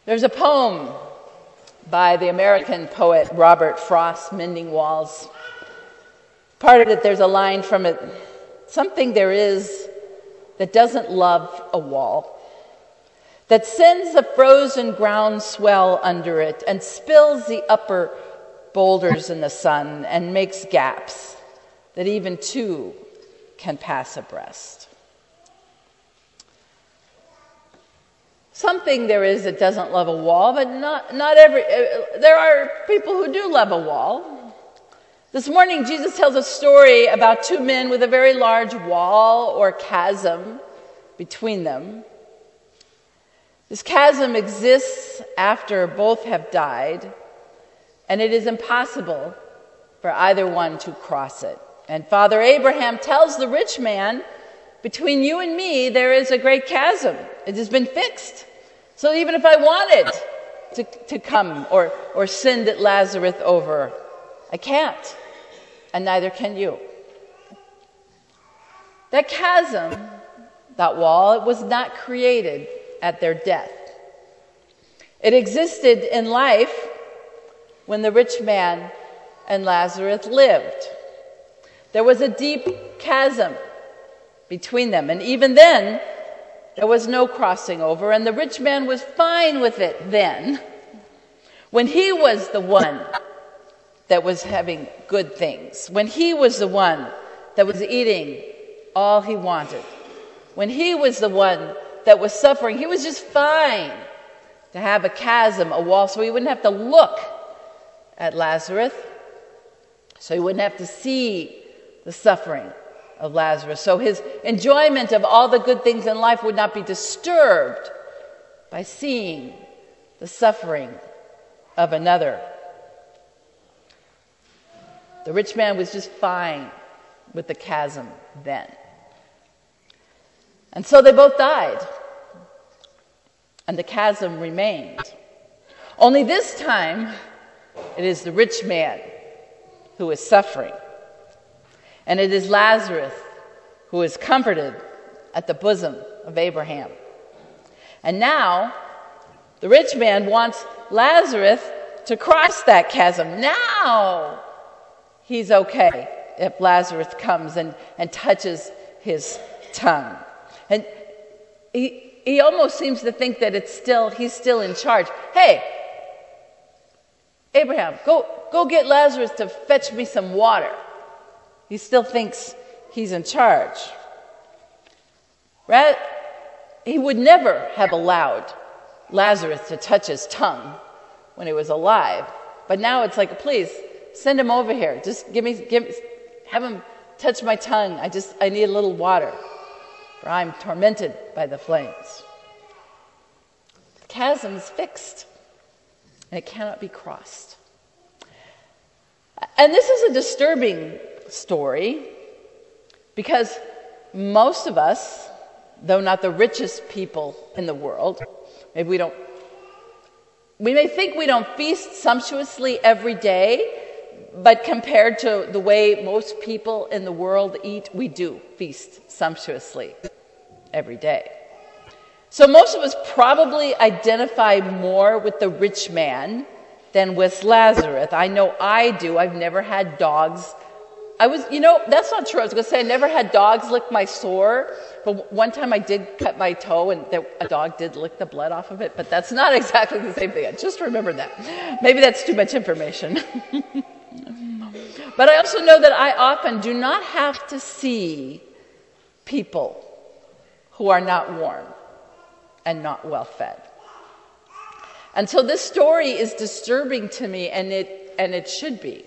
There's a poem by the American poet Robert Frost, Mending Walls. Part of it, there's a line from it, something there is that doesn't love a wall, that sends the frozen ground swell under it and spills the upper boulders in the sun and makes gaps that even two can pass abreast. Something there is that doesn't love a wall, but not every. There are people who do love a wall. This morning, Jesus tells a story about two men with a very large wall or chasm between them. This chasm exists after both have died, and it is impossible for either one to cross it. And Father Abraham tells the rich man, between you and me, there is a great chasm. It has been fixed. So even if I wanted to come or send Lazarus over, I can't, and neither can you. That chasm, that wall, it was not created at their death. It existed in life when the rich man and Lazarus lived. There was a deep chasm between them, and even then, there was no crossing over, and the rich man was fine with it then, when he was the one that was having good things, when he was the one that was eating all he wanted, when he was the one that was suffering. He was just fine to have a chasm, a wall, so he wouldn't have to look at Lazarus, so he wouldn't have to see the suffering of Lazarus. So his enjoyment of all the good things in life would not be disturbed by seeing the suffering of another. The rich man was just fine with the chasm then. And so they both died, and the chasm remained. Only this time, it is the rich man who is suffering. And it is Lazarus who is comforted at the bosom of Abraham. And now, the rich man wants Lazarus to cross that chasm. Now, he's okay if Lazarus comes and touches his tongue. And he almost seems to think that he's still in charge. Hey, Abraham, go get Lazarus to fetch me some water. He still thinks he's in charge. Right? He would never have allowed Lazarus to touch his tongue when he was alive. But now it's like, please, send him over here. Just have him touch my tongue. I need a little water, for I'm tormented by the flames. The chasm is fixed, and it cannot be crossed. And this is a disturbing story, because most of us, though not the richest people in the world, we may think we don't feast sumptuously every day, but compared to the way most people in the world eat, we do feast sumptuously every day. So most of us probably identify more with the rich man than with Lazarus. I know I do. I've never had dogs. That's not true. I was going to say I never had dogs lick my sore, but one time I did cut my toe and a dog did lick the blood off of it, but that's not exactly the same thing. I just remembered that. Maybe that's too much information. But I also know that I often do not have to see people who are not warm and not well fed. And so this story is disturbing to me, and it should be.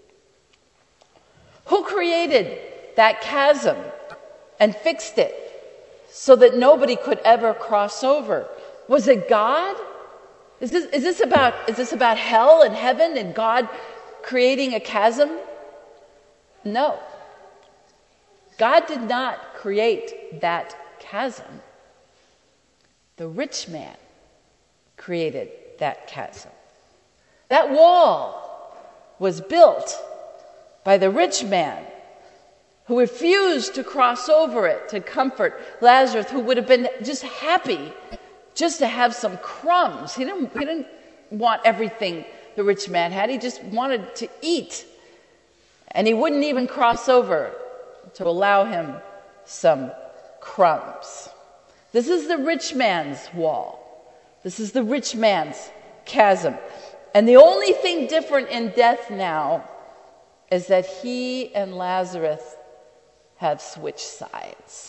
Who created that chasm and fixed it so that nobody could ever cross over? Was it God? Is this about hell and heaven and God creating a chasm? No. God did not create that chasm. The rich man created that chasm. That wall was built by the rich man who refused to cross over it to comfort Lazarus, who would have been just happy just to have some crumbs. He didn't want everything the rich man had. He just wanted to eat. And he wouldn't even cross over to allow him some crumbs. This is the rich man's wall. This is the rich man's chasm. And the only thing different in death now is that he and Lazarus have switched sides.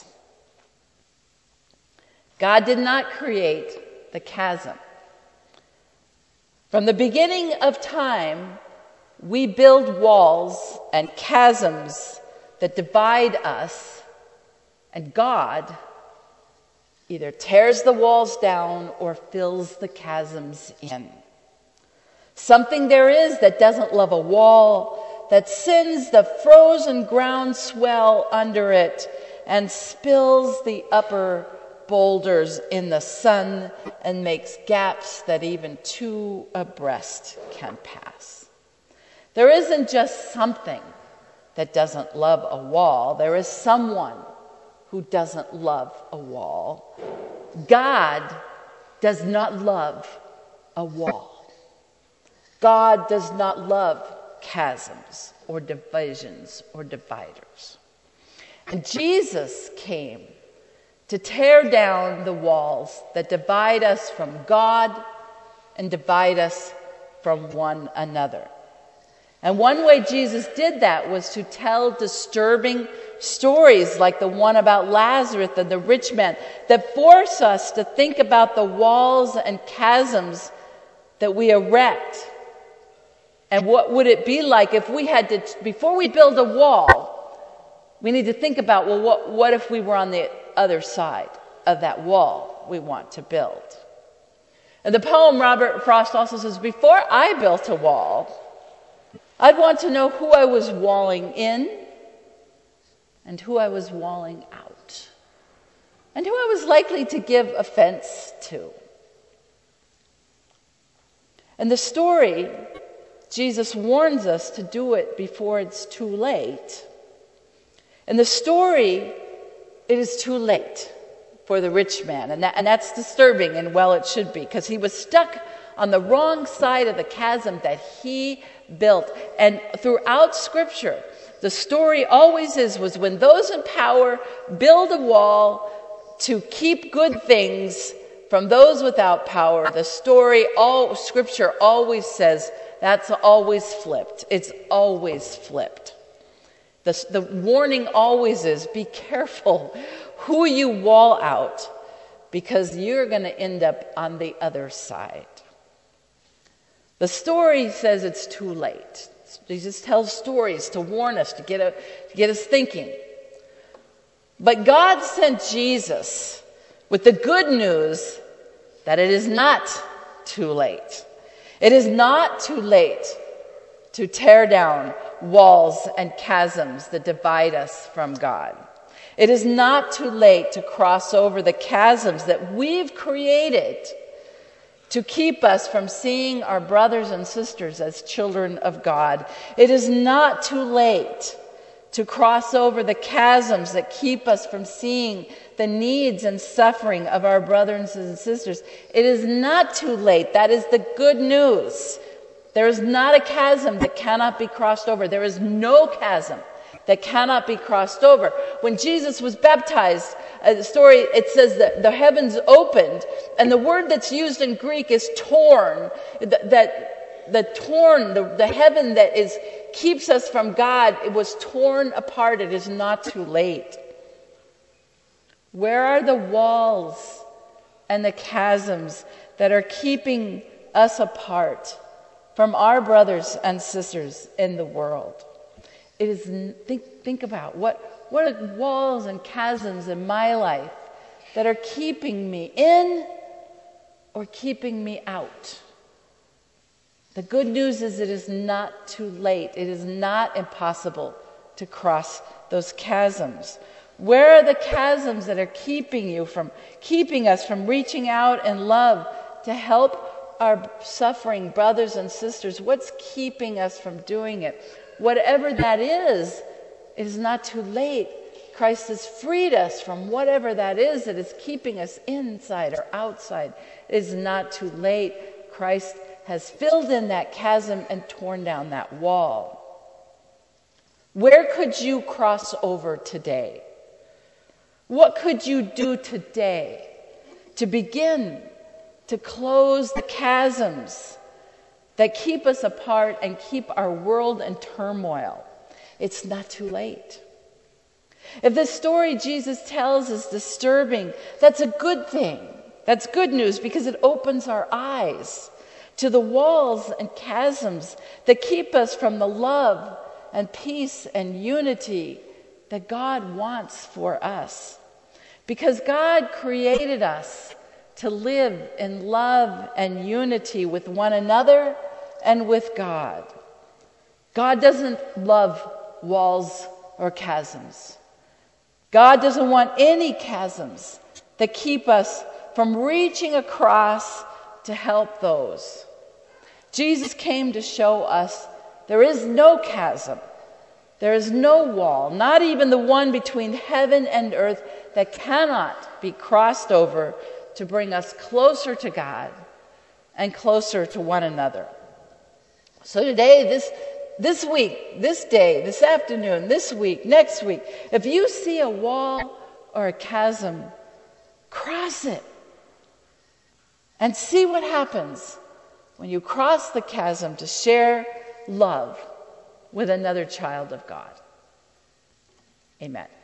God did not create the chasm. From the beginning of time, we build walls and chasms that divide us, and God either tears the walls down or fills the chasms in. Something there is that doesn't love a wall, that sends the frozen ground swell under it and spills the upper boulders in the sun and makes gaps that even two abreast can pass. There isn't just something that doesn't love a wall. There is someone who doesn't love a wall. God does not love a wall. God does not love chasms or divisions or dividers. And Jesus came to tear down the walls that divide us from God and divide us from one another. And one way Jesus did that was to tell disturbing stories like the one about Lazarus and the rich man that force us to think about the walls and chasms that we erect. And what would it be like if we had to, before we build a wall, we need to think about, well, what if we were on the other side of that wall we want to build? And the poem Robert Frost also says, before I built a wall, I'd want to know who I was walling in and who I was walling out and who I was likely to give offense to. And the story, Jesus warns us to do it before it's too late. In the story, it is too late for the rich man. And that's disturbing, and well, it should be, because he was stuck on the wrong side of the chasm that he built. And throughout Scripture, the story always was when those in power build a wall to keep good things from those without power, the story, Scripture always says that's always flipped. It's always flipped. The warning always is, be careful who you wall out, because you're going to end up on the other side. The story says it's too late. Jesus tells stories to warn us, to get us thinking. But God sent Jesus with the good news that it is not too late. It is not too late to tear down walls and chasms that divide us from God. It is not too late to cross over the chasms that we've created to keep us from seeing our brothers and sisters as children of God. It is not too late to cross over the chasms that keep us from seeing the needs and suffering of our brothers and sisters. It is not too late. That is the good news. There is not a chasm that cannot be crossed over. There is no chasm that cannot be crossed over. When Jesus was baptized, the story, it says that the heavens opened, and the word that's used in Greek is torn. The heaven that keeps us from God, it was torn apart. It is not too late. Where are the walls and the chasms that are keeping us apart from our brothers and sisters in the world? It is, think about what are walls and chasms in my life that are keeping me in or keeping me out. The good news is it is not too late. It is not impossible to cross those chasms. Where are the chasms that are keeping us from reaching out in love to help our suffering brothers and sisters? What's keeping us from doing it? Whatever that is, it is not too late. Christ has freed us from whatever that is keeping us inside or outside. It is not too late. Christ has filled in that chasm and torn down that wall. Where could you cross over today? What could you do today to begin to close the chasms that keep us apart and keep our world in turmoil? It's not too late. If the story Jesus tells is disturbing, that's a good thing. That's good news because it opens our eyes to the walls and chasms that keep us from the love and peace and unity that God wants for us. Because God created us to live in love and unity with one another and with God. God doesn't love walls or chasms. God doesn't want any chasms that keep us from reaching across to help those. Jesus came to show us there is no chasm, there is no wall, not even the one between heaven and earth, that cannot be crossed over to bring us closer to God and closer to one another. So today, this week, this day, this afternoon, this week, next week, if you see a wall or a chasm, cross it and see what happens when you cross the chasm to share love with another child of God. Amen.